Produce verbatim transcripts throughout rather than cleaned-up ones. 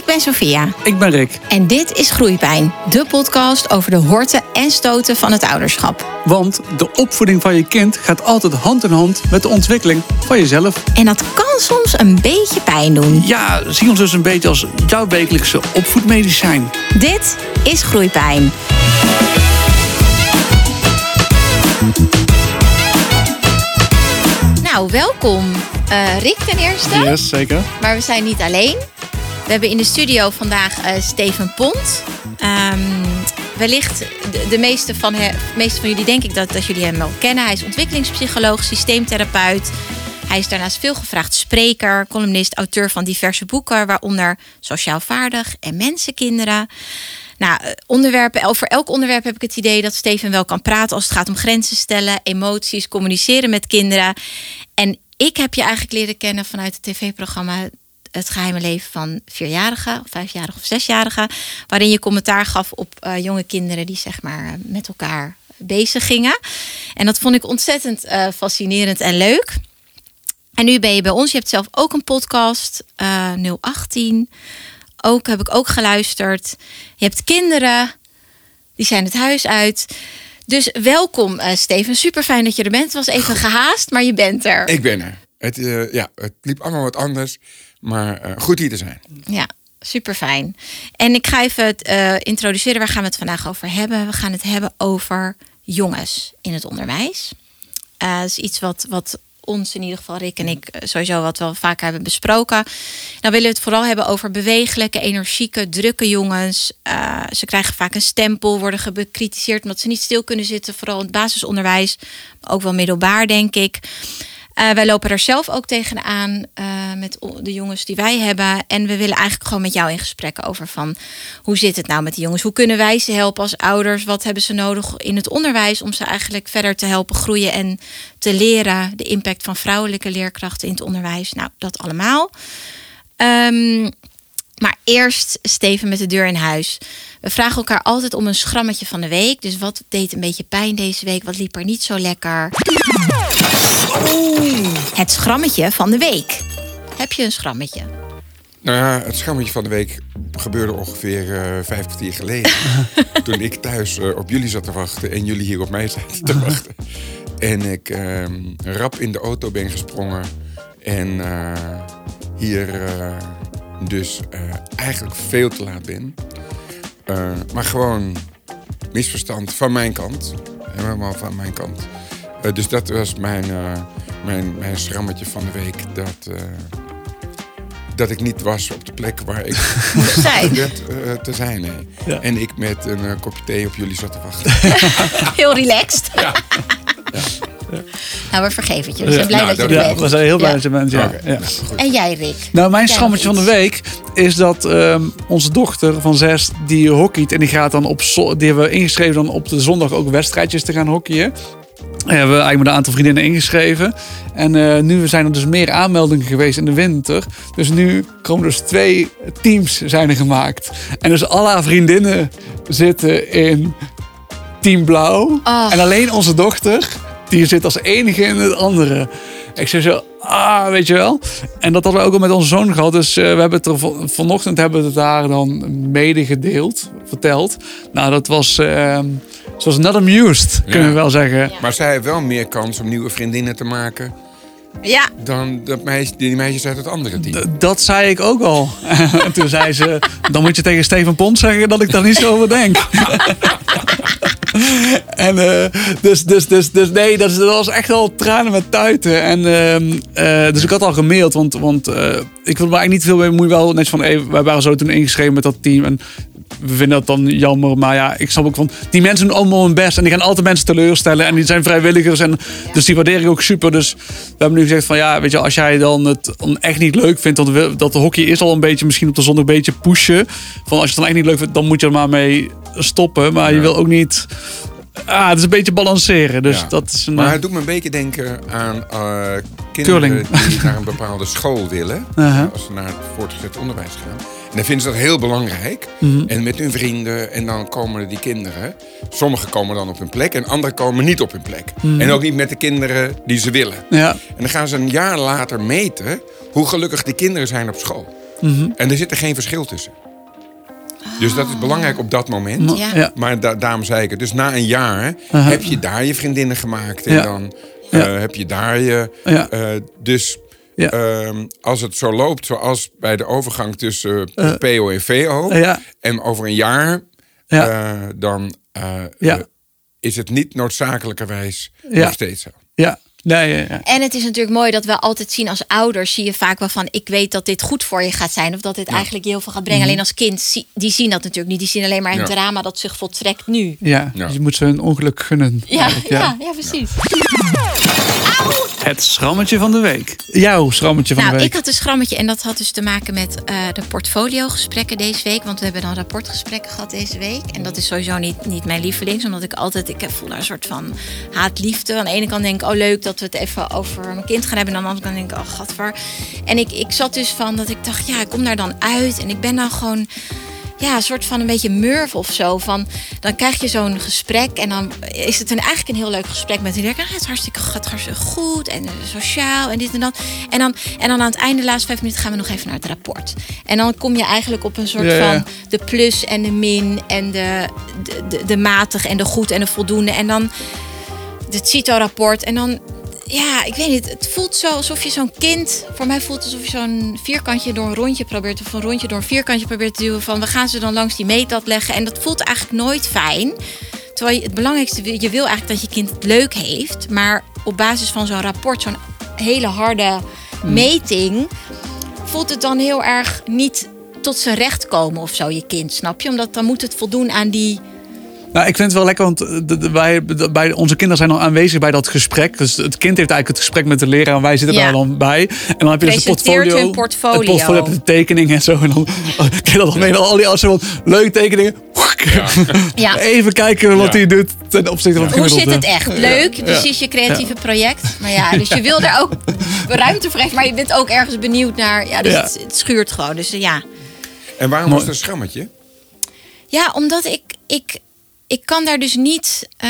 ben Sophia. Ik ben Rick. En dit is Groeipijn, de podcast over de horten en stoten van het ouderschap. Want de opvoeding van je kind gaat altijd hand in hand met de ontwikkeling van jezelf. En dat kan soms een beetje pijn doen. Ja, zie ons dus een beetje als jouw wekelijkse opvoedmedicijn. Dit is Groeipijn. Nou, welkom uh, Rick ten eerste. Yes, zeker. Maar we zijn niet alleen. We hebben in de studio vandaag uh, Steven Pont. Um, wellicht de, de meeste, van he, meeste van jullie denk ik dat, dat jullie hem wel kennen. Hij is ontwikkelingspsycholoog, systeemtherapeut. Hij is daarnaast veelgevraagd spreker, columnist, auteur van diverse boeken, waaronder Sociaal Vaardig en Mensenkinderen. Nou, onderwerpen, over elk onderwerp heb ik het idee dat Steven wel kan praten als het gaat om grenzen stellen, emoties, communiceren met kinderen. En ik heb je eigenlijk leren kennen vanuit het tv-programma Het Geheime Leven van Vierjarigen, of Vijfjarigen of Zesjarigen, waarin je commentaar gaf op uh, jonge kinderen die zeg maar met elkaar bezig gingen. En dat vond ik ontzettend uh, fascinerend en leuk. En nu ben je bij ons. Je hebt zelf ook een podcast, uh, nul achttien. Ook heb ik ook geluisterd. Je hebt kinderen, die zijn het huis uit. Dus welkom, uh, Steven. Super fijn dat je er bent. Het was even gehaast, maar je bent er. Ik ben er. Het, uh, ja, het liep allemaal wat anders, maar uh, goed hier te zijn. Ja, super fijn. En ik ga even het uh, introduceren. Waar gaan we het vandaag over hebben? We gaan het hebben over jongens in het onderwijs. Uh, dat is iets wat, wat ons, in ieder geval Rick en ik, sowieso wat we wel vaker hebben besproken. Nou willen we het vooral hebben over bewegelijke, energieke, drukke jongens. Uh, ze krijgen vaak een stempel, worden bekritiseerd omdat ze niet stil kunnen zitten. Vooral in het basisonderwijs, maar ook wel middelbaar, denk ik. Uh, wij lopen er zelf ook tegenaan uh, met de jongens die wij hebben. En we willen eigenlijk gewoon met jou in gesprek over van hoe zit het nou met die jongens? Hoe kunnen wij ze helpen als ouders? Wat hebben ze nodig in het onderwijs om ze eigenlijk verder te helpen groeien en te leren? De impact van vrouwelijke leerkrachten in het onderwijs. Nou, dat allemaal. Um, maar eerst Steven met de deur in huis. We vragen elkaar altijd om een schrammetje van de week. Dus wat deed een beetje pijn deze week? Wat liep er niet zo lekker? Oeh. Het schrammetje van de week. Heb je een schrammetje? Nou ja, het schrammetje van de week gebeurde ongeveer uh, vijf kwartier geleden. Toen ik thuis uh, op jullie zat te wachten en jullie hier op mij zaten te wachten. En ik uh, rap in de auto ben gesprongen. En uh, hier uh, dus uh, eigenlijk veel te laat ben. Uh, maar gewoon misverstand van mijn kant. Helemaal van mijn kant. Uh, dus dat was mijn, uh, mijn, mijn schrammetje van de week. Dat, uh, dat ik niet was op de plek waar ik moest zijn. Werd, uh, te zijn. Nee. Ja. En ik met een uh, kopje thee op jullie zat te wachten. Heel relaxed. Ja. Ja. Ja. Nou, we vergeven het je. We zijn blij nou, dat je er ja, bent. We zijn heel blij dat je bent. Ja. Okay. Ja. Nou, en jij, Rick? Nou, mijn schrammetje van de week is dat um, onze dochter van zes, die hockeyt. En die gaat dan op zo- die hebben we ingeschreven dan op de zondag ook wedstrijdjes te gaan hockeyen. We hebben eigenlijk met een aantal vriendinnen ingeschreven. En uh, nu zijn er dus meer aanmeldingen geweest in de winter. Dus nu komen dus twee teams zijn er gemaakt. En dus alle haar vriendinnen zitten in team blauw. Oh. En alleen onze dochter, die zit als enige in het andere. Ik zei zo, ah, weet je wel. En dat hadden we ook al met onze zoon gehad. Dus uh, we hebben het er van, vanochtend hebben we het daar dan mede gedeeld, verteld. Nou, dat was, uh, ze was not amused, kunnen ja. we wel zeggen. Ja. Maar zij heeft wel meer kans om nieuwe vriendinnen te maken. Ja. Dan dat meisje, die meisjes uit het andere team. D- dat zei ik ook al. En toen zei ze, dan moet je tegen Steven Pont zeggen dat ik daar niet zo over denk. En uh, dus, dus, dus, dus nee, dat, dat was echt wel tranen met tuiten. En uh, uh, dus ik had al gemaild, want, want uh, ik wil me eigenlijk niet veel mee bemoeien. Wel net van, hey, wij waren zo toen ingeschreven met dat team. En we vinden dat dan jammer, maar ja, ik snap ook van, die mensen doen allemaal hun best en die gaan altijd mensen teleurstellen en die zijn vrijwilligers en dus die waardeer ik ook super. Dus we hebben nu gezegd van ja, weet je, als jij dan het dan echt niet leuk vindt, dat, we, dat de hockey is al een beetje misschien op de zondag een beetje pushen. Van als je het dan echt niet leuk vindt, dan moet je er maar mee stoppen, maar ja. je wil ook niet. Ah, het is een beetje balanceren. Dus ja. dat is een, maar het doet me een beetje denken aan uh, kinderen curling. Die naar een bepaalde school willen. Uh-huh. Als ze naar het voortgezet onderwijs gaan. En dan vinden ze dat heel belangrijk. Mm-hmm. En met hun vrienden. En dan komen die kinderen. Sommigen komen dan op hun plek. En anderen komen niet op hun plek. Mm-hmm. En ook niet met de kinderen die ze willen. Ja. En dan gaan ze een jaar later meten hoe gelukkig die kinderen zijn op school. Mm-hmm. En er zit er geen verschil tussen. Dus dat is belangrijk op dat moment. Ja. Ja. Maar da- daarom zei ik het. Dus na een jaar Uh-huh. heb je daar je vriendinnen gemaakt. En Ja. dan uh, Ja. heb je daar je... Ja. Uh, dus Ja. um, als het zo loopt zoals bij de overgang tussen uh, Uh. P O en V O... Ja. en over een jaar... Ja. Uh, dan uh, Ja. uh, is het niet noodzakelijkerwijs Ja. nog steeds zo. Ja. Nee, ja, ja. En het is natuurlijk mooi dat we altijd zien als ouders, zie je vaak wel van, ik weet dat dit goed voor je gaat zijn. Of dat dit eigenlijk je heel veel gaat brengen. Mhm. Alleen als kind, zie- die zien dat natuurlijk niet. Die zien alleen maar een Ja. drama dat zich voltrekt nu. Ja. Ja. Dus je moet ze een ongeluk gunnen. Ja, eigenlijk, ja. ja, precies. Het schrammetje van de week. Jouw schrammetje van Nou, de week. ik had een schrammetje en dat had dus te maken met uh, de portfoliogesprekken deze week. Want we hebben dan rapportgesprekken gehad deze week. En dat is sowieso niet, niet mijn lievelings. Omdat ik altijd, ik voel daar een soort van haat-liefde. Aan de ene kant denk ik, oh leuk dat we het even over mijn kind gaan hebben. En aan de andere kant denk ik, oh gadver. En ik, ik zat dus van dat ik dacht, ja, ik kom daar dan uit. En ik ben dan gewoon... Ja, een soort van een beetje murf of zo. Van, dan krijg je zo'n gesprek en dan is het een, eigenlijk een heel leuk gesprek met die denken, ah, het is hartstikke, gaat hartstikke goed en sociaal en dit en dat. En dan, en dan aan het einde, de laatste vijf minuten, gaan we nog even naar het rapport. En dan kom je eigenlijk op een soort Ja, ja. van de plus en de min en de, de, de, de matig en de goed en de voldoende. En dan het C I T O-rapport en dan... Ja, ik weet niet. Het voelt zo alsof je zo'n kind... Voor mij voelt het alsof je zo'n vierkantje door een rondje probeert... of een rondje door een vierkantje probeert te duwen... van we gaan ze dan langs die meetlat leggen. En dat voelt eigenlijk nooit fijn. Terwijl je, het belangrijkste... Je wil eigenlijk dat je kind het leuk heeft. Maar op basis van zo'n rapport... zo'n hele harde meting... voelt het dan heel erg niet tot zijn recht komen of zo, je kind. Snap je? Omdat dan moet het voldoen aan die... Nou, ik vind het wel lekker, want de, de, wij, de, bij, onze kinderen zijn al aanwezig bij dat gesprek. Dus het kind heeft eigenlijk het gesprek met de leraar en wij zitten Ja. daar dan bij. En dan heb je dus het Presenteert portfolio. hun portfolio. Het portfolio heb je de tekening en zo. En dan kijk je dat dan mee. Al die als van leuke tekeningen. Ja. Even kijken wat Ja. hij doet ten opzichte van het Hoe gemiddelde. zit het echt? Leuk, precies je creatieve project. Maar ja, dus je wil er ook ruimte voor geven. Maar je bent ook ergens benieuwd naar... Ja, dus Ja. Het, het schuurt gewoon. Dus eh, ja. En waarom Mooi. was het een schrammetje? Ja, omdat ik... ik ik kan daar dus niet... Uh,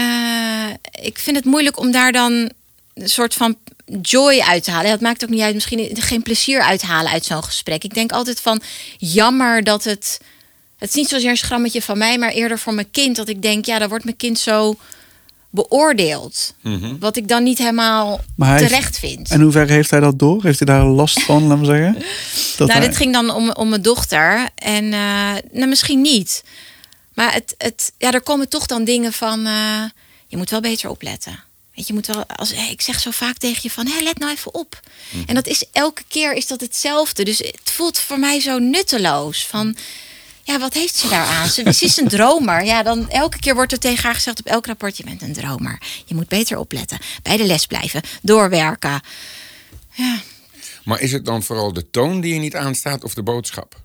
ik vind het moeilijk om daar dan een soort van joy uit te halen. Het maakt ook niet uit, misschien geen plezier uithalen uit zo'n gesprek. Ik denk altijd van, jammer dat het... Het is niet zozeer een schrammetje van mij, maar eerder voor mijn kind. Dat ik denk, ja, daar wordt mijn kind zo beoordeeld. Mm-hmm. Wat ik dan niet helemaal Maar hij heeft- terecht vind. En hoe ver heeft hij dat door? Heeft hij daar last van, laten we zeggen? Dat Nou, hij- dit ging dan om, om mijn dochter. En uh, nou, misschien niet. Maar het, het, ja, er komen toch dan dingen van... Uh, je moet wel beter opletten. Weet je, je moet wel, als, hey, ik zeg zo vaak tegen je van... Hey, let nou even op. Mm. En dat is elke keer is dat hetzelfde. Dus het voelt voor mij zo nutteloos. Van, ja, wat heeft ze daaraan? Ze, ze is een dromer. Ja, dan elke keer wordt er tegen haar gezegd op elk rapport... je bent een dromer. Je moet beter opletten. Bij de les blijven. Doorwerken. Ja. Maar is het dan vooral de toon die je niet aanstaat of de boodschap?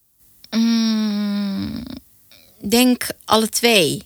Mm, denk alle twee.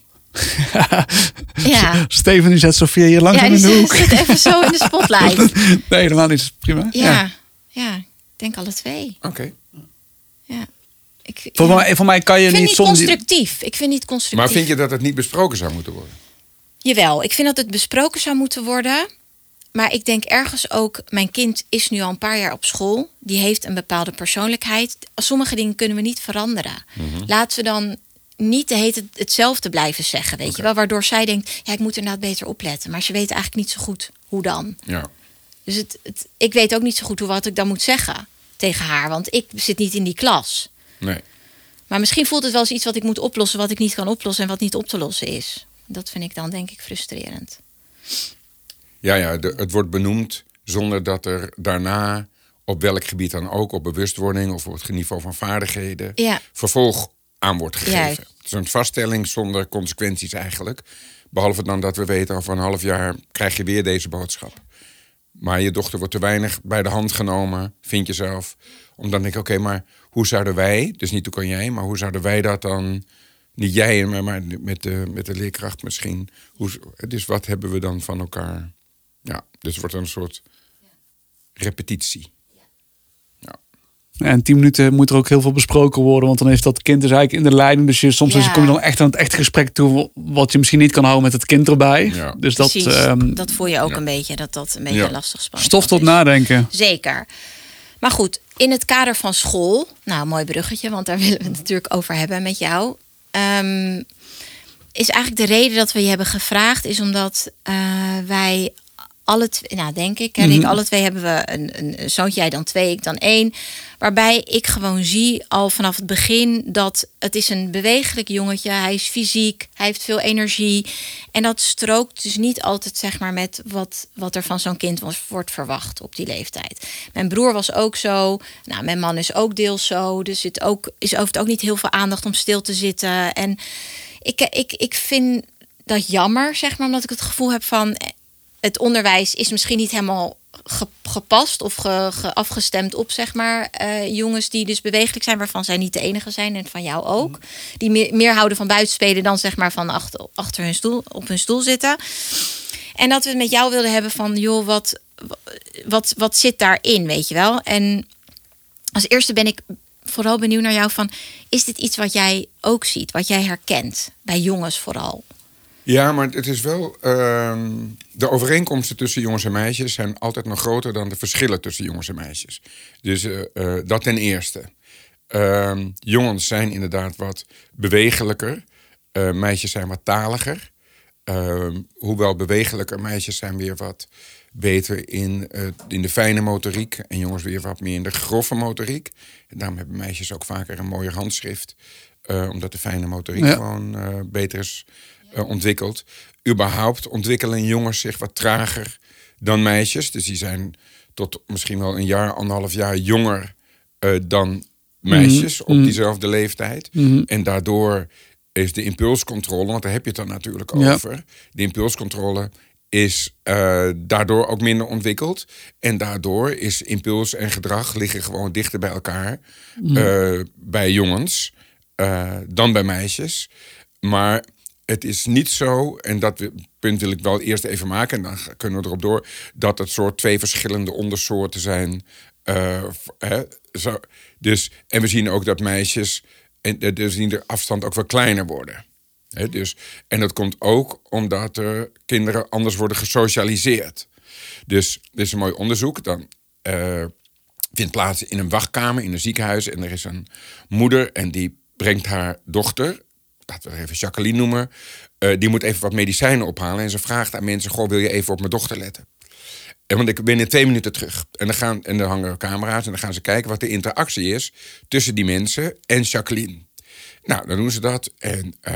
Ja. Steven die zet Sofia hier langzaam Ja, in de die hoek. zit even zo in de spotlight. Nee, helemaal niet. Prima. Ja, ja, ik denk alle twee. Oké. Okay. Ja. Ik, Voor, ja. mij, voor mij kan je ik vind niet niet soms... constructief. Ik vind niet constructief. Maar vind je dat het niet besproken zou moeten worden? Jawel, ik vind dat het besproken zou moeten worden. Maar ik denk ergens ook... Mijn kind is nu al een paar jaar op school. Die heeft een bepaalde persoonlijkheid. Sommige dingen kunnen we niet veranderen. Mm-hmm. Laten we dan niet de hele tijd hetzelfde blijven zeggen. Weet okay. je wel? Waardoor zij denkt, ja, ik moet inderdaad beter opletten. Maar ze weet eigenlijk niet zo goed hoe dan. Ja. Dus het, het, ik weet ook niet zo goed hoe wat ik dan moet zeggen tegen haar. Want ik zit niet in die klas. Nee. Maar misschien voelt het wel eens iets wat ik moet oplossen... wat ik niet kan oplossen en wat niet op te lossen is. Dat vind ik dan denk ik frustrerend. Ja, ja de, het wordt benoemd zonder dat er daarna... op welk gebied dan ook, op bewustwording... of op het niveau van vaardigheden... Ja. vervolg aan wordt gegeven. Juist. Het is een vaststelling zonder consequenties eigenlijk. Behalve dan dat we weten... over een half jaar krijg je weer deze boodschap. Maar je dochter wordt te weinig bij de hand genomen, vind je zelf. Omdat denk ik, oké, okay, maar hoe zouden wij... dus niet hoe kan jij, maar hoe zouden wij dat dan... niet jij, maar, maar met, de, met de leerkracht misschien. Hoe, dus wat hebben we dan van elkaar... Ja, dus het wordt een soort repetitie. Ja. En tien minuten moet er ook heel veel besproken worden. Want dan heeft dat kind dus eigenlijk in de leiding. Dus je, soms ja. kom je dan echt aan het echt gesprek toe... wat je misschien niet kan houden met het kind erbij. Ja. Dus dat, Precies, um, dat voel je ook ja. een beetje. Dat dat een beetje ja. lastig spannend stof tot is. nadenken. Zeker. Maar goed, in het kader van school, nou, mooi bruggetje, want daar willen we het natuurlijk over hebben met jou. Um, is eigenlijk de reden dat we je hebben gevraagd, is omdat uh, wij alle twee, nou denk ik, hè, mm-hmm. alle twee hebben we een, een zoontje, jij dan twee, ik dan één. Waarbij ik gewoon zie al vanaf het begin dat het is een bewegelijk jongetje. Hij is fysiek, hij heeft veel energie. En dat strookt dus niet altijd zeg maar met wat, wat er van zo'n kind was, wordt verwacht op die leeftijd. Mijn broer was ook zo. Nou, mijn man is ook deels zo. Dus het ook, is over het ook niet heel veel aandacht om stil te zitten. En ik, ik, ik vind dat jammer, zeg maar, omdat ik het gevoel heb van het onderwijs is misschien niet helemaal gepast of ge, ge afgestemd op zeg maar uh, jongens die dus bewegelijk zijn, waarvan zij niet de enige zijn en van jou ook, die meer, meer houden van buitenspelen dan zeg maar van achter, achter hun stoel op hun stoel zitten. En dat we het met jou wilden hebben van joh, wat, wat, wat zit daarin, weet je wel? En als eerste ben ik vooral benieuwd naar jou van, is dit iets wat jij ook ziet, wat jij herkent bij jongens vooral? Ja, maar het is wel. Uh, de overeenkomsten tussen jongens en meisjes zijn altijd nog groter dan de verschillen tussen jongens en meisjes. Dus uh, uh, dat ten eerste. Uh, jongens zijn inderdaad wat bewegelijker. Uh, meisjes zijn wat taliger. Uh, hoewel bewegelijker, meisjes zijn weer wat beter in, uh, in de fijne motoriek. En jongens weer wat meer in de grove motoriek. En daarom hebben meisjes ook vaker een mooier handschrift. Uh, omdat de fijne motoriek ja. gewoon uh, beter is uh, ontwikkeld. Überhaupt ontwikkelen jongens zich wat trager dan meisjes. Dus die zijn tot misschien wel een jaar, anderhalf jaar jonger uh, dan meisjes mm-hmm. op diezelfde leeftijd. Mm-hmm. En daardoor is de impulscontrole, want daar heb je het dan natuurlijk ja. over. De impulscontrole is uh, daardoor ook minder ontwikkeld. En daardoor is impuls en gedrag liggen gewoon dichter bij elkaar. Mm. Uh, bij jongens uh, dan bij meisjes. Maar het is niet zo, en dat punt wil ik wel eerst even maken, en dan kunnen we erop door, dat het soort twee verschillende ondersoorten zijn. Uh, hè, zo. Dus, en we zien ook dat meisjes, en dus zien de afstand ook wel kleiner worden. He, dus, en dat komt ook omdat er kinderen anders worden gesocialiseerd. Dus dit is een mooi onderzoek. Dan uh, vindt plaats in een wachtkamer in een ziekenhuis. En er is een moeder en die brengt haar dochter, laten we er even Jacqueline noemen, uh, die moet even wat medicijnen ophalen. En ze vraagt aan mensen, goh, wil je even op mijn dochter letten? En want ik ben in twee minuten terug. En dan, gaan, en dan hangen camera's en dan gaan ze kijken wat de interactie is tussen die mensen en Jacqueline. Nou, dan doen ze dat. En uh,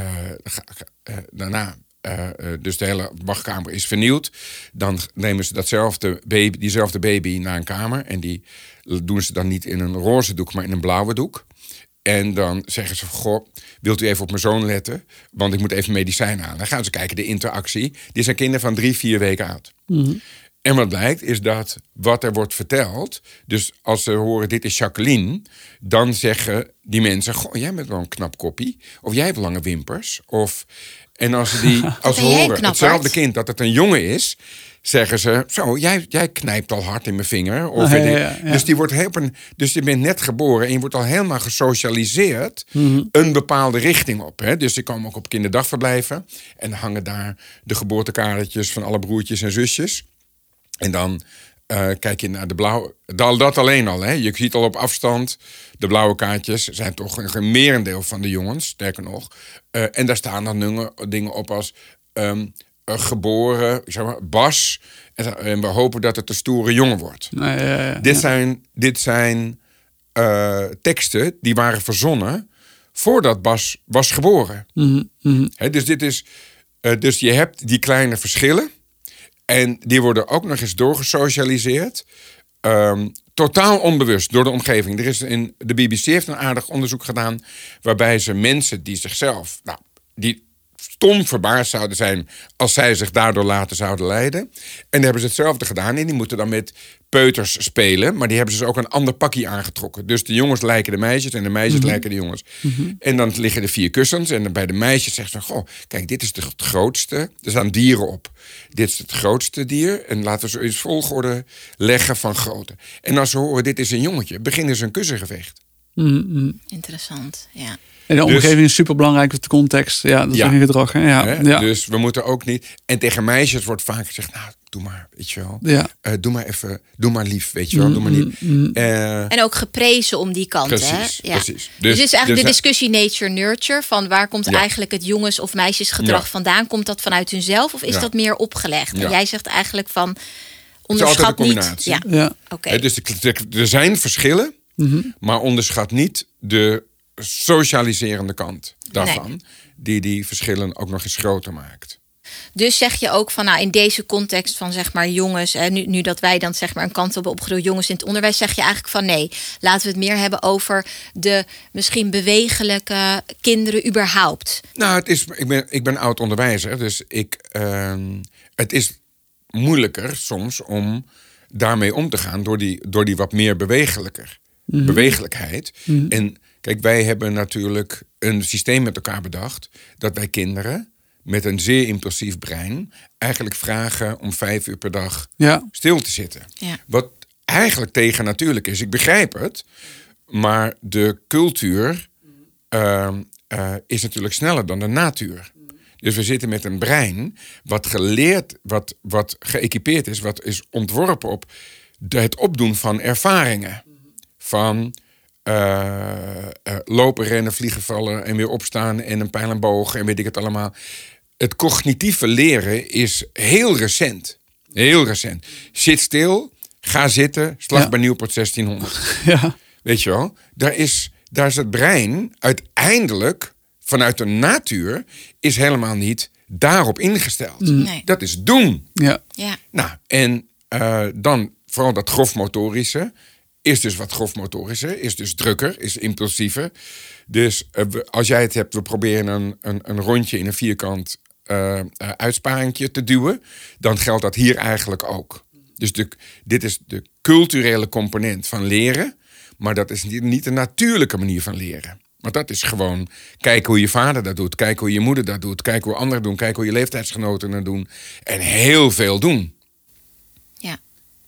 uh, daarna, uh, dus de hele wachtkamer is vernieuwd. Dan nemen ze datzelfde baby, diezelfde baby naar een kamer. En die doen ze dan niet in een roze doek, maar in een blauwe doek. En dan zeggen ze, goh, wilt u even op mijn zoon letten? Want ik moet even medicijn halen. Dan gaan ze kijken, de interactie. Die zijn kinderen van drie, vier weken oud. Mm-hmm. En wat blijkt is dat wat er wordt verteld, dus als ze horen dit is Jacqueline, dan zeggen die mensen, goh, jij bent wel een knap koppie. Of jij hebt lange wimpers. Of, en als ze, die, als ze horen hetzelfde kind dat het een jongen is, zeggen ze, zo, jij, jij knijpt al hard in mijn vinger. Of oh, ja, ja, ja. Dus, die wordt heel, dus je bent net geboren en je wordt al helemaal gesocialiseerd mm-hmm. een bepaalde richting op. Hè? Dus die komen ook op kinderdagverblijven en dan hangen daar de geboortekaartjes van alle broertjes en zusjes. En dan uh, kijk je naar de blauwe. Dat, dat alleen al, hè. Je ziet al op afstand. De blauwe kaartjes zijn toch een merendeel van de jongens, sterker nog. Uh, en daar staan dan dingen, dingen op als um, uh, geboren, zeg maar, Bas. En, en we hopen dat het een stoere jongen wordt. Nee, ja, ja, ja. Dit zijn, dit zijn uh, teksten die waren verzonnen voordat Bas was geboren. Mm-hmm, mm-hmm. Hè, dus dit is, uh, dus je hebt die kleine verschillen. En die worden ook nog eens doorgesocialiseerd. Um, totaal onbewust door de omgeving. Er is in, de B B C heeft een aardig onderzoek gedaan waarbij ze mensen die zichzelf, nou, die stom verbaasd zouden zijn als zij zich daardoor later zouden leiden. En dan hebben ze hetzelfde gedaan. En die moeten dan met peuters spelen. Maar die hebben ze dus ook een ander pakje aangetrokken. Dus de jongens lijken de meisjes en de meisjes mm-hmm. lijken de jongens. Mm-hmm. En dan liggen er vier kussens. En dan bij de meisjes zeggen ze, goh, kijk, dit is de, het grootste. Er staan dieren op. Dit is het grootste dier. En laten we ze eens volgorde leggen van grootte. En als ze horen, dit is een jongetje, beginnen ze een kussengevecht. Mm-hmm. Interessant, ja. En de omgeving dus, is superbelangrijk met de context. Ja, dat is ja, een gedrag. Hè? Ja, hè? Ja. Dus we moeten ook niet. En tegen meisjes wordt vaak gezegd, nou, doe maar, weet je wel. Ja. Uh, doe maar even, doe maar lief, weet je wel. Doe maar niet. Mm-hmm. Uh, en ook geprezen om die kant, precies, hè? Ja. Precies. Dus, Dus, dus is eigenlijk dus, de discussie nature-nurture... van waar komt ja. eigenlijk het jongens- of meisjesgedrag ja. vandaan? Komt dat vanuit hunzelf of is ja. dat meer opgelegd? Ja. En jij zegt eigenlijk van... onderschat onderschat niet... Ja. Ja. Ja. Oké. Uh, dus de, de, er zijn verschillen, mm-hmm. maar onderschat niet de socialiserende kant daarvan... Nee. die die verschillen ook nog eens groter maakt. Dus zeg je ook van, nou, in deze context van zeg maar jongens, hè, nu, nu dat wij dan zeg maar een kant hebben opgedoe jongens in het onderwijs, zeg je eigenlijk van nee, laten we het meer hebben over de misschien bewegelijke kinderen überhaupt. Nou, het is, ik ben, ik ben oud onderwijzer, dus ik, uh, het is moeilijker soms om daarmee om te gaan door die, door die wat meer bewegelijker, mm-hmm. bewegelijkheid. Mm-hmm. En kijk, wij hebben natuurlijk een systeem met elkaar bedacht dat wij kinderen met een zeer impulsief brein eigenlijk vragen om vijf uur per dag ja. stil te zitten. Ja. Wat eigenlijk tegennatuurlijk is. Ik begrijp het, maar de cultuur uh, uh, is natuurlijk sneller dan de natuur. Dus we zitten met een brein wat geleerd, wat, wat geëquipeerd is, wat is ontworpen op de, het opdoen van ervaringen. Van uh, uh, lopen, rennen, vliegen, vallen en weer opstaan en een pijl en boog en weet ik het allemaal. Het cognitieve leren is heel recent. Heel recent. Zit stil, ga zitten, slag ja. bij Nieuwpoort zestienhonderd. Ja. Weet je wel? Daar is, daar is het brein uiteindelijk, vanuit de natuur, is helemaal niet daarop ingesteld. Nee. Dat is doen. Ja. Ja. Nou, en uh, dan vooral dat grofmotorische. Is dus wat grofmotorische, is dus drukker, is impulsiever. Dus uh, we, als jij het hebt, we proberen een, een, een rondje in een vierkant uh, uh, uitsparingje te duwen, dan geldt dat hier eigenlijk ook. Dus de, dit is de culturele component van leren, maar dat is niet, niet de natuurlijke manier van leren. Maar dat is gewoon kijken hoe je vader dat doet, kijken hoe je moeder dat doet, kijken hoe anderen doen, kijken hoe je leeftijdsgenoten dat doen en heel veel doen. Ja.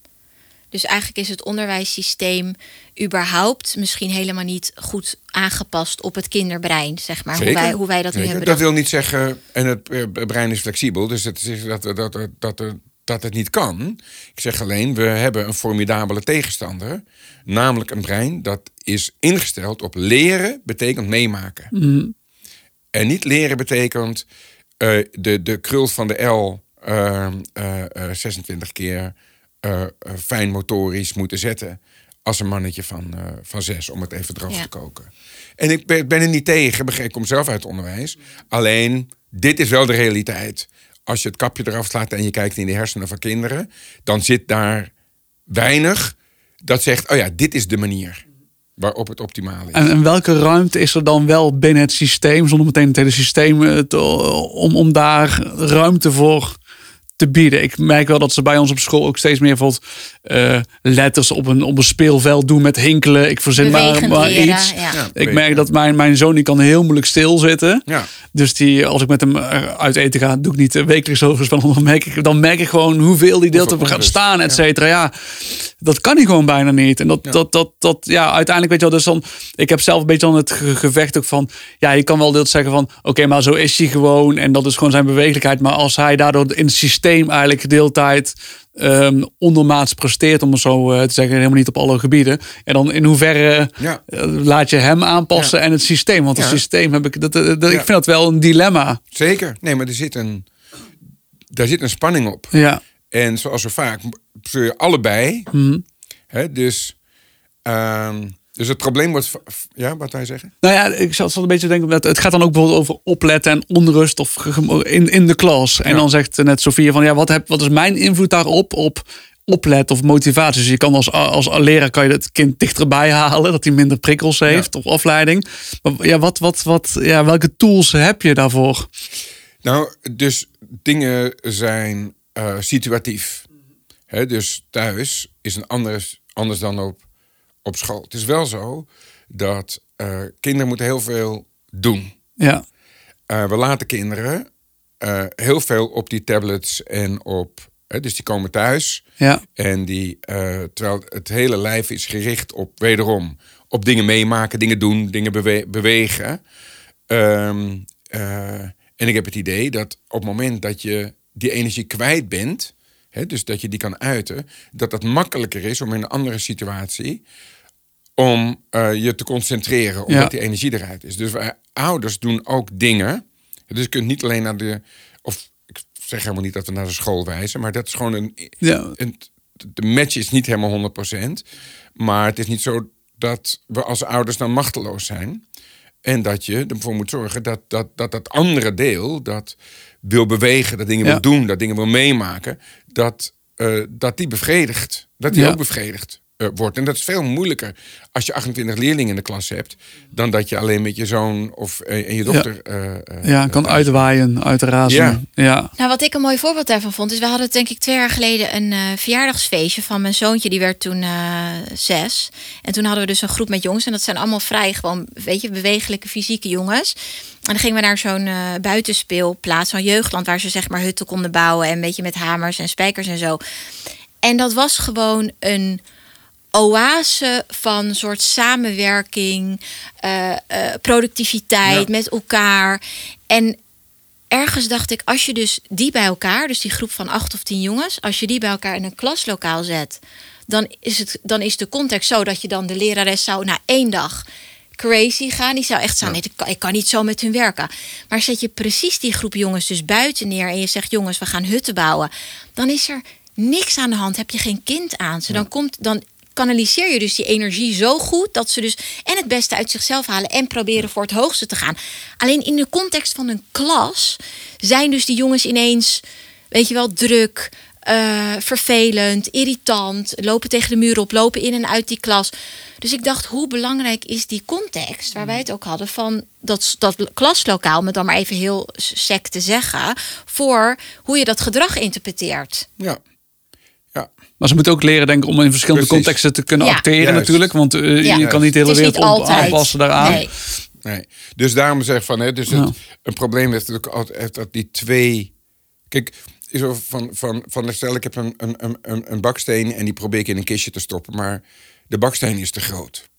Dus eigenlijk is het onderwijssysteem überhaupt misschien helemaal niet goed aangepast op het kinderbrein, zeg maar. Hoe wij, hoe wij dat Zeker. nu hebben. Dat wil niet zeggen, en het brein is flexibel, dus het is dat, dat, dat, dat, dat het niet kan. Ik zeg alleen, we hebben een formidabele tegenstander, namelijk een brein dat is ingesteld op leren betekent meemaken. Mm. En niet leren betekent uh, de, de krul van de L uh, uh, uh, zesentwintig keer Uh, uh, fijn motorisch moeten zetten als een mannetje van, uh, van zes, om het even droog ja. te koken. En ik ben, ben er niet tegen, ik kom zelf uit het onderwijs. Alleen, dit is wel de realiteit. Als je het kapje eraf slaat en je kijkt in de hersenen van kinderen, dan zit daar weinig dat zegt, oh ja, dit is de manier waarop het optimaal is. En, en welke ruimte is er dan wel binnen het systeem, zonder meteen het hele systeem, te, om, om daar ruimte voor te bieden? Ik merk wel dat ze bij ons op school ook steeds meer bijvoorbeeld uh, letters op een, op een speelveld doen met hinkelen. Ik verzin maar, maar leren, iets. Ja. Ja, ik merk dat mijn, mijn zoon die kan heel moeilijk stilzitten. Ja. Dus die, als ik met hem uit eten ga, doe ik niet wekelijks overigens, maar dan merk ik, dan merk ik gewoon hoeveel die deelt op gaat staan, et cetera. Ja. ja, dat kan hij gewoon bijna niet. En dat, ja. dat, dat, dat, ja, uiteindelijk weet je wel, dus dan, ik heb zelf een beetje dan het gevecht ook van, ja, je kan wel deels zeggen van, oké, okay, maar zo is hij gewoon en dat is gewoon zijn bewegelijkheid. Maar als hij daardoor in het systeem eigenlijk de hele tijd Um, ondermaats presteert, om het zo uh, te zeggen, helemaal niet op alle gebieden. En dan in hoeverre ja. uh, laat je hem aanpassen ja. en het systeem. Want ja. het systeem heb ik, dat, dat, dat, ja. ik vind dat wel een dilemma. Zeker. Nee, maar er zit een, daar zit een spanning op. Ja. En zoals zo vaak, zul je allebei. Mm-hmm. Hè, dus, um, dus het probleem wordt, ja, wat wij zeggen? Nou ja, ik zat een beetje te denken, dat het gaat dan ook bijvoorbeeld over opletten en onrust of in, in de klas. En ja. dan zegt net Sofia van, ja, wat, heb, wat is mijn invloed daarop op opletten of motivatie? Dus je kan als, als leraar kan je het kind dichterbij halen, dat hij minder prikkels heeft ja. of afleiding. Maar ja, wat, wat, wat, ja, welke tools heb je daarvoor? Nou, dus dingen zijn uh, situatief. He, dus thuis is een anders, anders dan op op school. Het is wel zo dat uh, kinderen moeten heel veel doen. Ja. Uh, we laten kinderen uh, heel veel op die tablets en op... Uh, dus die komen thuis. Ja. En die, uh, terwijl het hele lijf is gericht op, wederom, op dingen meemaken, dingen doen, dingen bewe- bewegen. Um, uh, en ik heb het idee dat op het moment dat je die energie kwijt bent, hè, dus dat je die kan uiten, dat het makkelijker is om in een andere situatie om uh, je te concentreren, omdat ja. die energie eruit is. Dus wij ouders doen ook dingen. Dus je kunt niet alleen naar de, of ik zeg helemaal niet dat we naar de school wijzen, maar dat is gewoon een, ja. een de match is niet helemaal honderd procent, maar het is niet zo dat we als ouders dan machteloos zijn. En dat je ervoor moet zorgen dat dat, dat, dat andere deel, dat wil bewegen, dat dingen ja. wil doen, dat dingen wil meemaken, dat, uh, dat die bevredigt. Dat die ja. ook bevredigd uh, wordt. En dat is veel moeilijker als je achtentwintig leerlingen in de klas hebt, dan dat je alleen met je zoon of uh, en je dochter... Ja, uh, uh, ja kan uh, uitwaaien, uitrazen. Ja. Ja. Nou, wat ik een mooi voorbeeld daarvan vond, is we hadden denk ik twee jaar geleden een uh, verjaardagsfeestje van mijn zoontje, die werd toen uh, zes. En toen hadden we dus een groep met jongens en dat zijn allemaal vrij gewoon, weet je, bewegelijke, fysieke jongens. En dan gingen we naar zo'n uh, buitenspeelplaats, zo'n jeugdland, waar ze zeg maar hutten konden bouwen en een beetje met hamers en spijkers en zo. En dat was gewoon een oase van soort samenwerking, uh, uh, productiviteit ja. met elkaar. En ergens dacht ik, als je dus die bij elkaar, dus die groep van acht of tien jongens, als je die bij elkaar in een klaslokaal zet, dan is het, dan is de context zo dat je dan de lerares zou na één dag crazy gaan. Die zou echt zeggen, ja. nee, ik kan niet zo met hun werken. Maar zet je precies die groep jongens dus buiten neer en je zegt, jongens, we gaan hutten bouwen, dan is er niks aan de hand. Heb je geen kind aan ze, ja. dan komt dan kanaliseer je dus die energie zo goed dat ze dus en het beste uit zichzelf halen en proberen voor het hoogste te gaan. Alleen in de context van een klas zijn dus die jongens ineens, weet je wel, druk, uh, vervelend, irritant, lopen tegen de muur op, lopen in en uit die klas. Dus ik dacht, hoe belangrijk is die context, waar wij het ook hadden, van dat, dat klaslokaal, met dan maar even heel sec te zeggen, voor hoe je dat gedrag interpreteert. Ja. Ja. Maar ze moeten ook leren, denk ik, om in verschillende Precies. contexten te kunnen ja. acteren. Juist. Natuurlijk. Want uh, ja. je kan niet de hele wereld op aanpassen daaraan. Nee. nee. Dus daarom zeg ik van, hè, dus het, ja. een probleem is natuurlijk altijd dat die twee. Kijk, is er van, van, van stel ik heb een, een, een, een baksteen en die probeer ik in een kistje te stoppen, maar de baksteen is te groot.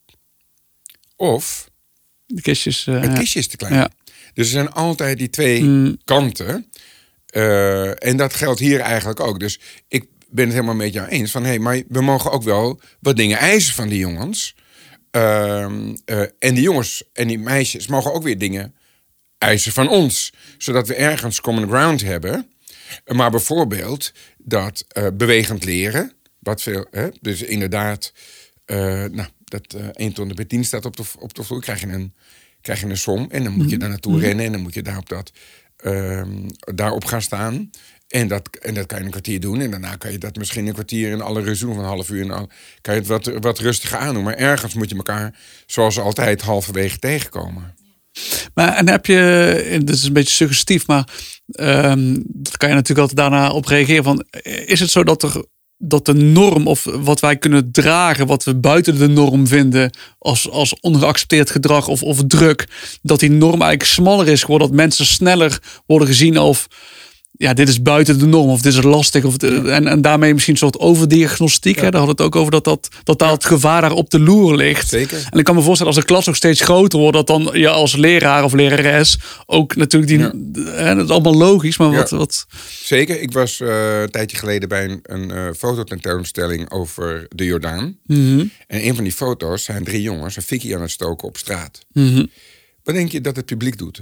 Of de kistjes, uh, het kistje is te klein. Ja. Dus er zijn altijd die twee mm. kanten. Uh, en dat geldt hier eigenlijk ook. Dus ik ben het helemaal met jou eens van, hé, hey, maar we mogen ook wel wat dingen eisen van die jongens. Uh, uh, en die jongens en die meisjes mogen ook weer dingen eisen van ons. Zodat we ergens common ground hebben. Maar bijvoorbeeld dat uh, bewegend leren. Wat veel, hè? Dus inderdaad, uh, nou, dat uh, één ton per tien staat op de, op de vloer. Krijg je een, krijg je een som en dan moet je daar naartoe mm-hmm. rennen. En dan moet je daar op dat, uh, daarop gaan staan. En dat, en dat kan je een kwartier doen. En daarna kan je dat misschien een kwartier in alle rust doen. Van een half uur. En al, kan je het wat, wat rustiger aandoen. Maar ergens moet je elkaar, zoals altijd, halverwege tegenkomen. Maar en heb je, dat is een beetje suggestief, maar um, dat kan je natuurlijk altijd daarna op reageren. Van, is het zo dat er dat de norm of wat wij kunnen dragen, wat we buiten de norm vinden als, als ongeaccepteerd gedrag of, of druk, dat die norm eigenlijk smaller is geworden, dat mensen sneller worden gezien of ja, dit is buiten de norm of dit is lastig. Of de, ja. en, en daarmee misschien een soort overdiagnostiek. Ja. Hè? Daar hadden we het ook over dat, dat, dat daar ja. het gevaar daar op de loer ligt. Zeker. En ik kan me voorstellen als de klas ook steeds groter wordt, dat dan je als leraar of lerares ook natuurlijk die. Ja. Hè, dat is allemaal logisch, maar wat. Ja. wat... Zeker. Ik was uh, een tijdje geleden bij een, een uh, fototentoonstelling over de Jordaan. Mm-hmm. En een van die foto's zijn drie jongens een fikkie aan het stoken op straat. Mm-hmm. Wat denk je dat het publiek doet?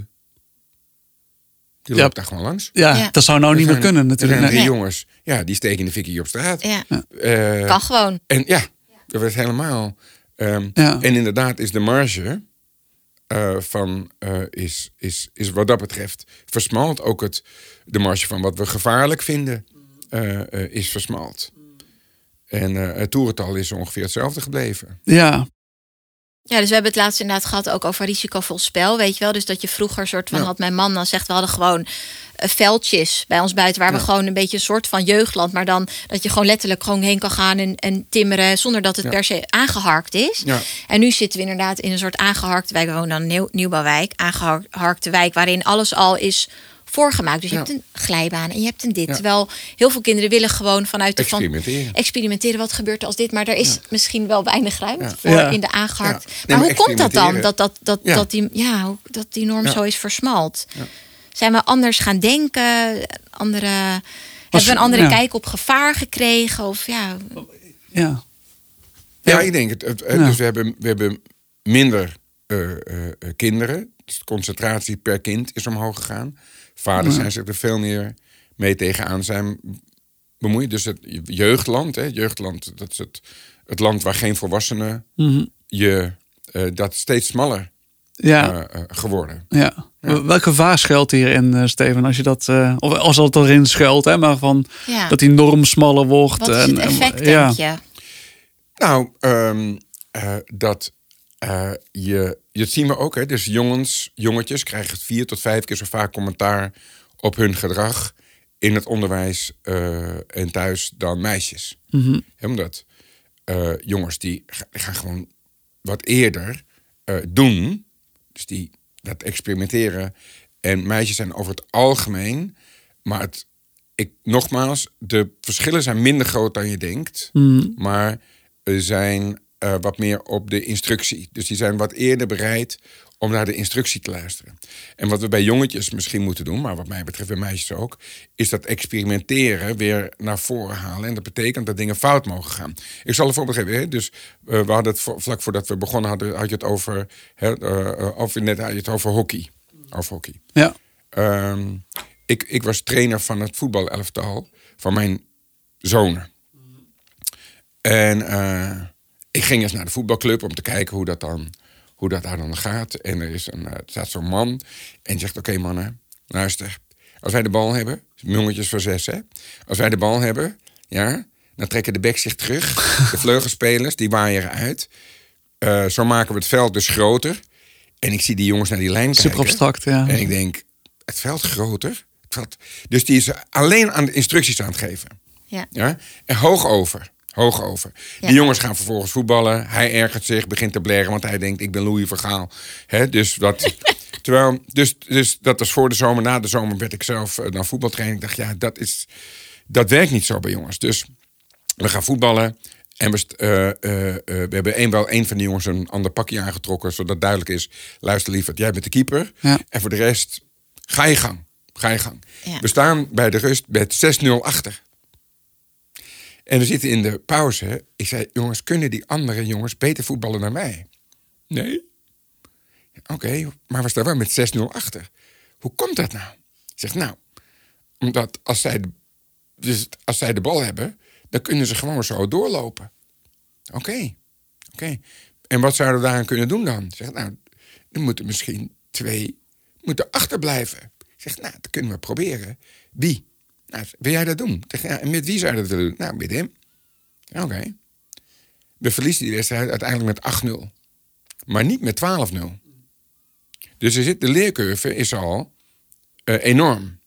Die loopt ja. daar gewoon langs. Ja, ja. dat zou nou er niet zijn, meer kunnen natuurlijk. Er zijn drie nee. jongens, ja, die steken de fikkie op straat. Ja. Uh, kan gewoon. En ja, dat werd helemaal. Um, ja. En inderdaad is de marge uh, van uh, is, is, is wat dat betreft versmalt. Ook het, de marge van wat we gevaarlijk vinden uh, uh, is versmalt. En uh, het toerental is ongeveer hetzelfde gebleven. Ja. Ja, dus we hebben het laatst inderdaad gehad ook over risicovol spel, weet je wel. Dus dat je vroeger soort van, ja. had mijn man dan zegt, we hadden gewoon uh, veldjes bij ons buiten, waar ja. we gewoon een beetje een soort van jeugdland, maar dan dat je gewoon letterlijk gewoon heen kan gaan en, en timmeren, zonder dat het ja. per se aangeharkt is. Ja. En nu zitten we inderdaad in een soort aangeharkte wijk, we wonen dan een nieuw, nieuwbouwwijk, aangeharkte wijk, waarin alles al is voorgemaakt. Dus je ja. hebt een glijbaan en je hebt een dit. Ja. Terwijl heel veel kinderen willen gewoon vanuit de experimenteren. Van, experimenteren. Wat gebeurt er als dit? Maar er is ja. misschien wel weinig ruimte ja. voor ja. in de aangeharkt. Ja. Nee, maar, maar hoe komt dat dan? Dat, dat, dat, ja. dat, die, ja, dat die norm ja. zo is versmalt. Ja. Zijn we anders gaan denken? Andere Hebben we een andere ja. kijk op gevaar gekregen? Of ja... Ja. Ja, Ja. ik denk het. het Ja. Dus we hebben, we hebben minder uh, uh, kinderen. Dus de concentratie per kind is omhoog gegaan. Vaders Ja. zijn zich er veel meer mee tegenaan zijn bemoeid. Dus het jeugdland, hè, jeugdland, dat is het, het land waar geen volwassenen Mm-hmm. je uh, dat is steeds smaller Ja. uh, uh, geworden. Ja. Ja. Welk gevaar schuilt hierin, uh, Steven? Als je dat, uh, of als dat erin schuilt, hè, maar van Ja. dat die norm smaller wordt. Wat is en, het effect, en, denk ja. je? Nou, um, uh, dat uh, je, dat zien we ook. Hè? Dus jongens, jongetjes krijgen vier tot vijf keer zo vaak commentaar op hun gedrag in het onderwijs uh, en thuis dan meisjes. Mm-hmm. He, omdat uh, jongens die gaan gewoon wat eerder uh, doen. Dus die dat experimenteren. En meisjes zijn over het algemeen. Maar het, ik, nogmaals, de verschillen zijn minder groot dan je denkt. Mm. Maar uh, zijn uh, wat meer op de instructie. Dus die zijn wat eerder bereid om naar de instructie te luisteren. En wat we bij jongetjes misschien moeten doen, maar wat mij betreft bij meisjes ook, is dat experimenteren weer naar voren halen. En dat betekent dat dingen fout mogen gaan. Ik zal een voorbeeld geven. Hè? Dus uh, we hadden het voor, vlak voordat we begonnen hadden, had je het over, hè, uh, of net had je het over hockey. Over hockey. Ja. Um, ik, ik was trainer van het voetbalelftal van mijn zonen. En uh, ik ging eens naar de voetbalclub om te kijken hoe dat dan, hoe dat daar dan gaat. En er, is een, uh, er staat zo'n man en die zegt, oké okay, mannen, luister. Als wij de bal hebben, jongetjes van zes hè. Als wij de bal hebben, ja, dan trekken de backs zich terug. De vleugelspelers, die waaien eruit. Uh, zo maken we het veld dus groter. En ik zie die jongens naar die lijn kijken. Super abstract, ja. En ik denk, het veld groter? Het veld... Dus die is alleen aan de instructies aan het geven. Ja. Ja? En hoog over. Hoog over. Ja. Die jongens gaan vervolgens voetballen. Hij ergert zich, begint te blaren, want hij denkt, ik ben Louis van Gaal. Hè? Dus, dat, terwijl, dus, dus dat was voor de zomer. Na de zomer werd ik zelf uh, naar voetbaltraining. Ik dacht, ja, dat, is, dat werkt niet zo bij jongens. Dus we gaan voetballen. En we, uh, uh, uh, we hebben een, wel een van de jongens een ander pakje aangetrokken, zodat duidelijk is, luister lieverd, jij bent de keeper. Ja. En voor de rest, ga je gang. Ga je gang. Ja. We staan bij de rust met zes nul achter. En we zitten in de pauze. Ik zei, jongens, kunnen die andere jongens beter voetballen dan mij? Nee. Oké, okay, maar we staan wel met zes nul achter. Hoe komt dat nou? Ik zeg, nou, omdat als zij, de, dus als zij de bal hebben, dan kunnen ze gewoon zo doorlopen. Oké, okay. oké. Okay. En wat zouden we daaraan kunnen doen dan? Ik zeg, nou, er moeten misschien twee moeten achterblijven. Ik zeg, nou, dat kunnen we proberen. Wie? Nou, wil jij dat doen? Ik zeg, ja, en met wie zou je dat willen doen? Nou, met hem. Oké. Okay. We verliezen die wedstrijd uiteindelijk met acht nul. Maar niet met twaalf nul. Dus er zit, de leercurve is al uh, enorm.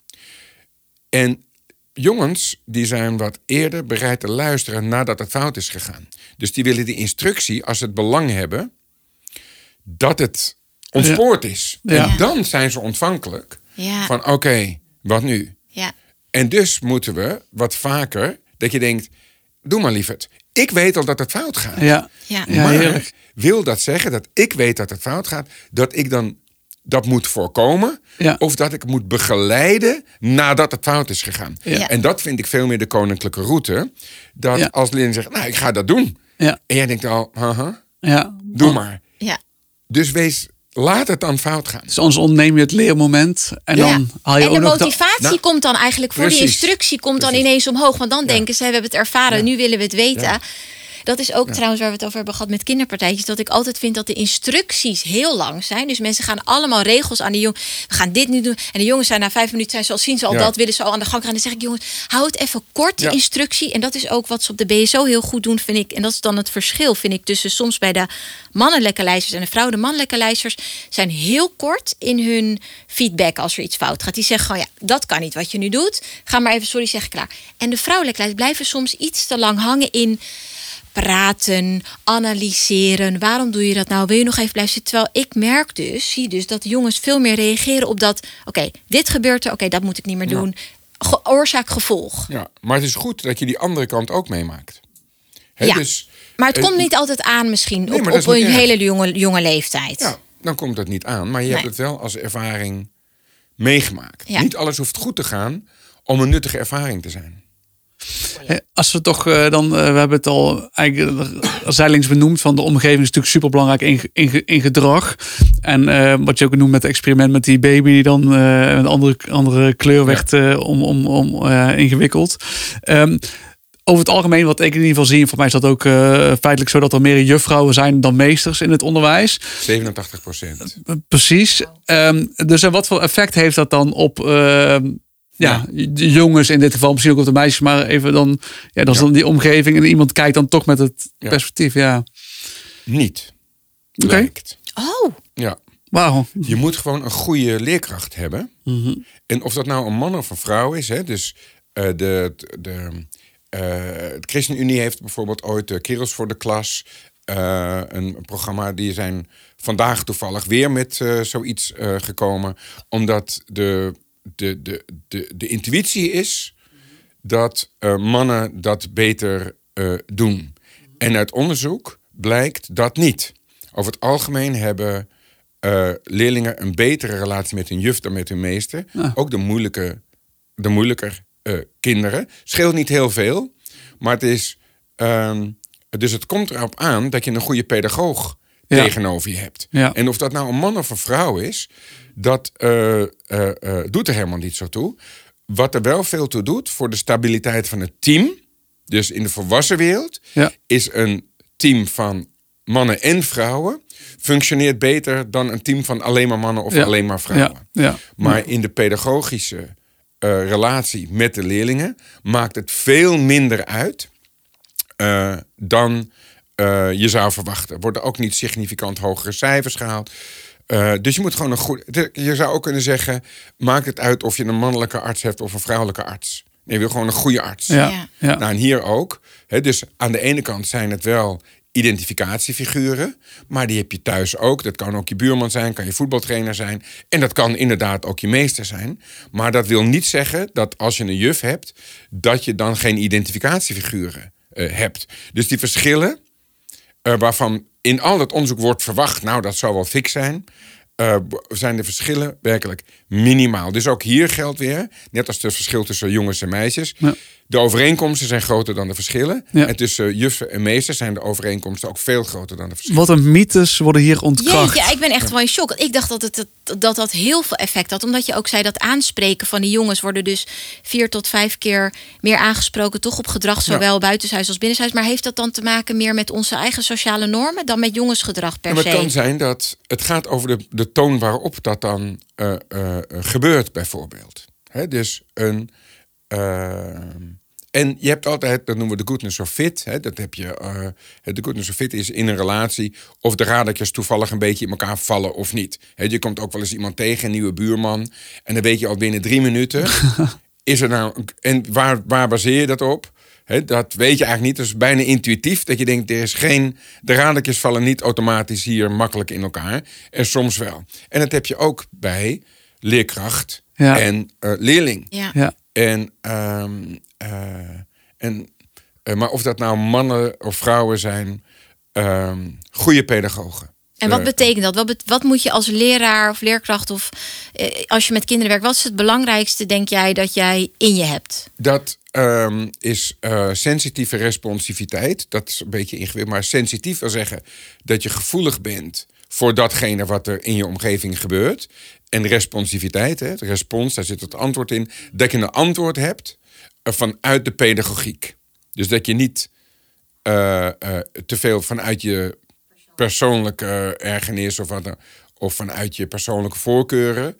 En jongens die zijn wat eerder bereid te luisteren nadat het fout is gegaan. Dus die willen die instructie, als ze het belang hebben, dat het ontspoord is. Ja. En dan zijn ze ontvankelijk Ja. van oké, okay, wat nu? Ja. En dus moeten we wat vaker, dat je denkt, doe maar lieverd. Ik weet al dat het fout gaat. Ja, Ja. ja Maar heerlijk. wil dat zeggen dat ik weet dat het fout gaat, dat ik dan dat moet voorkomen, Ja. of dat ik moet begeleiden nadat het fout is gegaan. Ja. En dat vind ik veel meer de koninklijke route. Dat Ja. als Lin zegt, nou, ik ga dat doen. Ja, En jij denkt al, haha, ja. doe maar. Ja. Dus wees, laat het dan fout gaan. Dus anders ontneem je het leermoment en Ja. dan haal je En ook de nog... de- motivatie Nou, komt dan eigenlijk voor die precies. instructie komt dan Precies. ineens omhoog. Want dan denken ze, we hebben het ervaren, Ja. nu willen we het weten. Ja. Dat is ook trouwens waar we het over hebben gehad met kinderpartijtjes. Dat ik altijd vind dat de instructies heel lang zijn. Dus mensen gaan allemaal regels aan de jongen. We gaan dit nu doen. En de jongens zijn na vijf minuten zijn ze al zien ze al Ja. dat. Willen ze al aan de gang gaan. Dan zeg ik jongens, hou het even kort, die Ja. instructie. En dat is ook wat ze op de B S O heel goed doen, vind ik. En dat is dan het verschil, vind ik, tussen soms bij de mannelijke lijsters en de vrouwen. De mannelijke lijsters zijn heel kort in hun feedback als er iets fout gaat. Die zeggen gewoon, ja, dat kan niet wat je nu doet. Ga maar even sorry zeggen, klaar. En de vrouwelijke lijsters blijven soms iets te lang hangen in praten, analyseren. Waarom doe je dat nou? Wil je nog even blijven zitten? Terwijl ik merk dus, zie dus dat de jongens veel meer reageren op dat, oké, okay, dit gebeurt er, oké, okay, dat moet ik niet meer Ja. doen. Ge- oorzaak, gevolg. Ja, maar het is goed dat je die andere kant ook meemaakt. He, Ja. dus, Maar het eh, komt niet altijd aan misschien Nee, op, maar dat op is een niet erg. hele jonge, jonge leeftijd. Ja, dan komt dat niet aan. Maar je Nee. hebt het wel als ervaring meegemaakt. Ja. Niet alles hoeft goed te gaan om een nuttige ervaring te zijn. Als we toch uh, dan, uh, we hebben het al eigenlijk zijdelings benoemd van de omgeving is natuurlijk super belangrijk in, in, in gedrag. En uh, wat je ook noemt met het experiment met die baby die dan uh, een andere, andere kleur werd uh, om, om, om uh, ingewikkeld. Um, Over het algemeen, wat ik in ieder geval zie, voor mij is dat ook uh, feitelijk zo dat er meer juffrouwen zijn dan meesters in het onderwijs. zevenentachtig procent. Uh, precies. Um, dus uh, wat voor effect heeft dat dan op uh, ja, de jongens in dit geval, misschien ook op de meisjes, maar even dan, ja, dat is ja. dan die omgeving en iemand kijkt dan toch met het ja. perspectief, ja. Niet. Lijkt. Okay. Oh. Ja. Wauw. Je moet gewoon een goede leerkracht hebben. Mm-hmm. En of dat nou een man of een vrouw is, hè, dus uh, de, de Uh, de ChristenUnie heeft bijvoorbeeld ooit uh, Kerels voor de Klas. Uh, een programma, die zijn vandaag toevallig weer met uh, zoiets uh, gekomen. Omdat de, de, de, de, de intuïtie is dat uh, mannen dat beter uh, doen. En uit onderzoek blijkt dat niet. Over het algemeen hebben uh, leerlingen een betere relatie met hun juf dan met hun meester. Ja. Ook de, moeilijke, de moeilijker uh, kinderen. Scheelt niet heel veel. Maar het is, um, dus het komt erop aan dat je een goede pedagoog ja. tegenover je hebt. Ja. En of dat nou een man of een vrouw is, dat uh, uh, uh, doet er helemaal niet zo toe. Wat er wel veel toe doet voor de stabiliteit van het team, dus in de volwassen wereld, ja. is een team van mannen en vrouwen functioneert beter dan een team van alleen maar mannen of ja. alleen maar vrouwen. Ja. Ja. Maar in de pedagogische Uh, relatie met de leerlingen maakt het veel minder uit uh, dan uh, je zou verwachten. Er worden ook niet significant hogere cijfers gehaald. Uh, dus je moet gewoon een goed. Je zou ook kunnen zeggen, maakt het uit of je een mannelijke arts hebt of een vrouwelijke arts. Nee, je wil gewoon een goede arts. Ja. Ja. Nou, en hier ook. Hè, dus aan de ene kant zijn het wel identificatiefiguren, maar die heb je thuis ook. Dat kan ook je buurman zijn, kan je voetbaltrainer zijn. En dat kan inderdaad ook je meester zijn. Maar dat wil niet zeggen dat als je een juf hebt, dat je dan geen identificatiefiguren uh, hebt. Dus die verschillen, uh, waarvan in al dat onderzoek wordt verwacht, nou, dat zou wel fix zijn, Uh, zijn de verschillen werkelijk minimaal. Dus ook hier geldt weer, net als het verschil tussen jongens en meisjes, ja. de overeenkomsten zijn groter dan de verschillen. Ja. En tussen juffen en meesters zijn de overeenkomsten ook veel groter dan de verschillen. Wat een mythes worden hier ontkracht. Ja, ik ben echt wel in shock. Ik dacht dat, het, dat dat heel veel effect had. Omdat je ook zei dat aanspreken van die jongens worden dus vier tot vijf keer meer aangesproken, toch op gedrag, zowel ja. buitenshuis als binnenshuis. Maar heeft dat dan te maken meer met onze eigen sociale normen dan met jongensgedrag per ja, se? Het kan zijn dat het gaat over de, de toon waarop dat dan uh, uh, gebeurt, bijvoorbeeld. He, dus een. Uh, en je hebt altijd, dat noemen we de goodness of fit. He, dat heb je. Uh, de goodness of fit is in een relatie of de radertjes toevallig een beetje in elkaar vallen of niet. He, je komt ook wel eens iemand tegen, een nieuwe buurman, en dan weet je al binnen drie minuten. is er nou. En waar, waar baseer je dat op? He, dat weet je eigenlijk niet. Dat is bijna intuïtief. Dat je denkt, er is geen, de radertjes vallen niet automatisch hier makkelijk in elkaar. En soms wel. En dat heb je ook bij leerkracht ja. en uh, leerling. Ja. Ja. En, um, uh, en, uh, maar of dat nou mannen of vrouwen zijn, um, goede pedagogen. En wat betekent dat? Wat, be- wat moet je als leraar of leerkracht of eh, als je met kinderen werkt, wat is het belangrijkste, denk jij, dat jij in je hebt? Dat um, is uh, sensitieve responsiviteit. Dat is een beetje ingewikkeld, maar sensitief wil zeggen dat je gevoelig bent voor datgene wat er in je omgeving gebeurt. En responsiviteit, hè, de respons, daar zit het antwoord in. Dat je een antwoord hebt uh, vanuit de pedagogiek. Dus dat je niet uh, uh, te veel vanuit je persoonlijke ergernis of, wat, of vanuit je persoonlijke voorkeuren.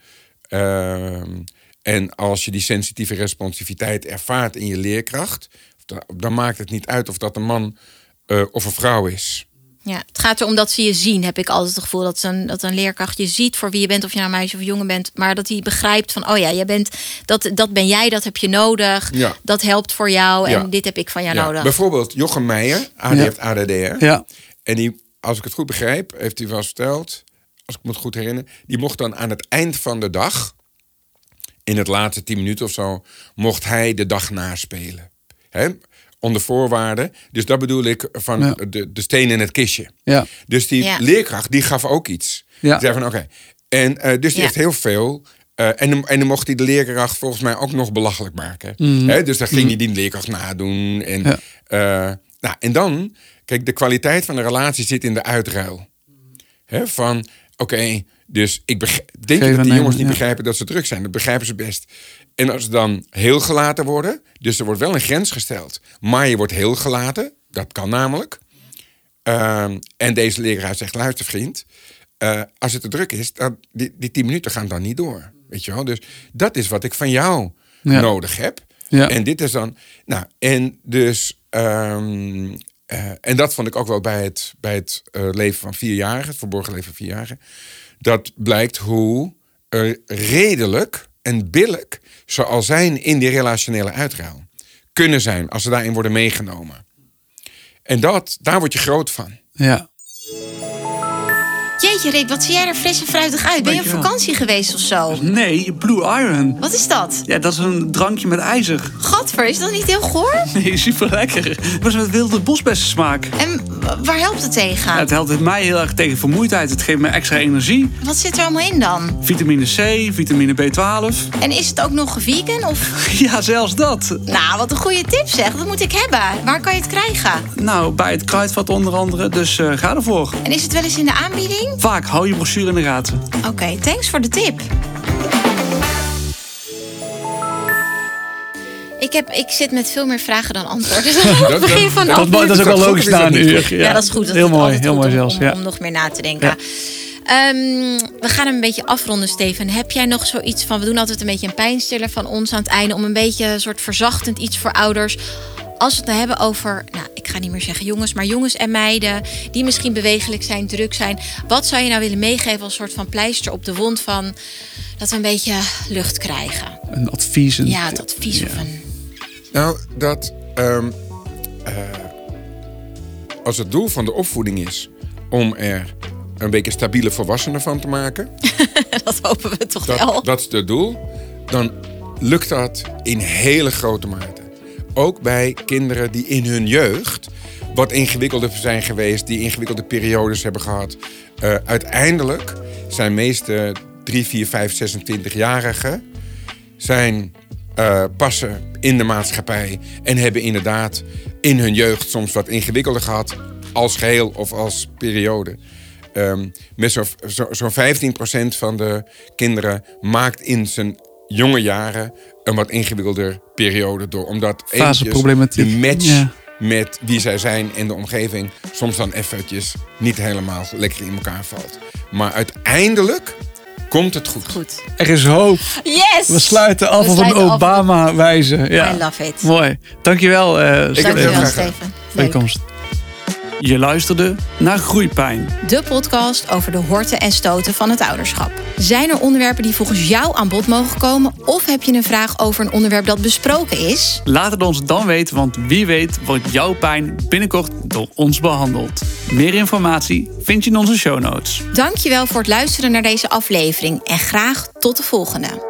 Uh, en als je die sensitieve responsiviteit ervaart in je leerkracht, dan, dan maakt het niet uit of dat een man uh, of een vrouw is. Ja, het gaat erom dat ze je zien, heb ik altijd het gevoel. Dat een, dat een leerkracht je ziet voor wie je bent, of je nou een meisje of jongen bent. Maar dat hij begrijpt van, oh ja, jij bent, dat, dat ben jij, dat heb je nodig. Ja. Dat helpt voor jou en ja. dit heb ik van jou ja. nodig. Bijvoorbeeld Jochem Meijer, die ja. heeft A D D R. Ja. En die, als ik het goed begrijp, heeft hij wel eens verteld, als ik me het goed herinner, die mocht dan aan het eind van de dag, in het laatste tien minuten of zo, mocht hij de dag naspelen. Hè? Onder voorwaarden. Dus dat bedoel ik van ja. de, de steen in het kistje. Ja. Dus die ja. leerkracht, die gaf ook iets. Ja. Die zei van oké. Okay. En uh, dus die ja. heeft heel veel Uh, en, en dan mocht hij de leerkracht volgens mij ook nog belachelijk maken. Mm. Hè? Dus dan ging Mm. hij die leerkracht nadoen. En, Ja. uh, nou, en dan, kijk, de kwaliteit van de relatie zit in de uitruil. Hè? Van, oké, okay, dus ik begrijp, denk je dat die jongens niet ja. begrijpen dat ze druk zijn? Dat begrijpen ze best. En als ze dan heel gelaten worden, dus er wordt wel een grens gesteld. Maar je wordt heel gelaten, dat kan namelijk. Uh, en deze leraar zegt, luister vriend, uh, als het te druk is, dan, die, die tien minuten gaan dan niet door. Weet je wel? Dus dat is wat ik van jou ja. nodig heb. Ja. En dit is dan, nou, en dus, um, uh, en dat vond ik ook wel bij het, bij het uh, leven van vierjarigen, het verborgen leven van vierjarigen. Dat blijkt hoe uh, redelijk en billijk ze al zijn in die relationele uitruil. Kunnen zijn als ze daarin worden meegenomen. En dat, daar word je groot van. Ja. Jeetje Rick, wat zie jij er fris en fruitig uit? Ben je op vakantie geweest of zo? Nee, Blue Iron. Wat is dat? Ja, dat is een drankje met ijzer. Gadver, is dat niet heel goor? Nee, super lekker. Het was met wilde bosbessen smaak. En waar helpt het tegen? Ja, het helpt mij heel erg tegen vermoeidheid. Het geeft me extra energie. Wat zit er allemaal in dan? Vitamine C, vitamine B twaalf. En is het ook nog vegan? Of? Ja, zelfs dat. Nou, wat een goede tip zeg. Dat moet ik hebben. Waar kan je het krijgen? Nou, bij het Kruidvat onder andere. Dus uh, ga ervoor. En is het wel eens in de aanbieding? Vaak, hou je brochure in de gaten. Oké, okay, thanks voor de tip. Ik, heb, ik zit met veel meer vragen dan antwoorden. dat, dat, van dat, dat is ook wel logisch na een uur. Ja. ja, dat is goed. Dat heel is mooi, heel mooi om, zelfs. Om, ja. om nog meer na te denken. Ja. Um, we gaan hem een beetje afronden, Steven. Heb jij nog zoiets van... We doen altijd een beetje een pijnstiller van ons aan het einde... om een beetje een soort verzachtend iets voor ouders... Als we het hebben over, nou, ik ga niet meer zeggen jongens... maar jongens en meiden die misschien bewegelijk zijn, druk zijn... wat zou je nou willen meegeven als soort van pleister op de wond van... dat we een beetje lucht krijgen? Een advies. Een ja, het advies ja. of een... Nou, dat... Um, uh, als het doel van de opvoeding is om er een beetje stabiele volwassenen van te maken... dat hopen we toch dat, wel. Dat is het doel. Dan lukt dat in hele grote mate. Ook bij kinderen die in hun jeugd wat ingewikkelder zijn geweest... die ingewikkelde periodes hebben gehad. Uh, uiteindelijk zijn meeste drie, vier, vijf, zesentwintig-jarigen... zijn uh, passen in de maatschappij... en hebben inderdaad in hun jeugd soms wat ingewikkelder gehad... als geheel of als periode. Um, met zo'n zo, zo vijftien procent van de kinderen maakt in zijn jonge jaren... een wat ingewikkelder periode door. Omdat eventjes de match ja. met wie zij zijn en de omgeving... soms dan eventjes niet helemaal lekker in elkaar valt. Maar uiteindelijk komt het goed. goed. Er is hoop. Yes! We sluiten af We op een Obama-wijze. Ja. I love it. Mooi. Dankjewel, uh, Steven. Dankjewel, Steven. Voor je komst. Je luisterde naar Groeipijn. De podcast over de horten en stoten van het ouderschap. Zijn er onderwerpen die volgens jou aan bod mogen komen? Of heb je een vraag over een onderwerp dat besproken is? Laat het ons dan weten, want wie weet wordt jouw pijn binnenkort door ons behandeld. Meer informatie vind je in onze show notes. Dankjewel voor het luisteren naar deze aflevering en graag tot de volgende.